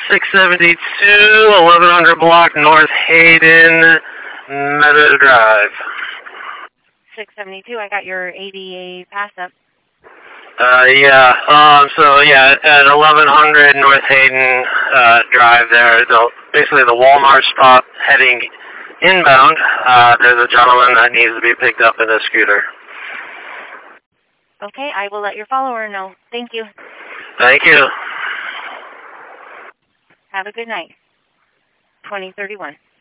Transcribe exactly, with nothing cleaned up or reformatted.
six seventy-two, eleven hundred block North Hayden, Meadow Drive. six seventy-two, I got your A D A pass up. Uh, yeah, um, so yeah, at eleven hundred North Hayden uh, Drive there, the, basically the Walmart stop heading inbound, uh, there's a gentleman that needs to be picked up in a scooter. Okay, I will let your follower know. Thank you. Thank you. Have a good night. twenty thirty-one.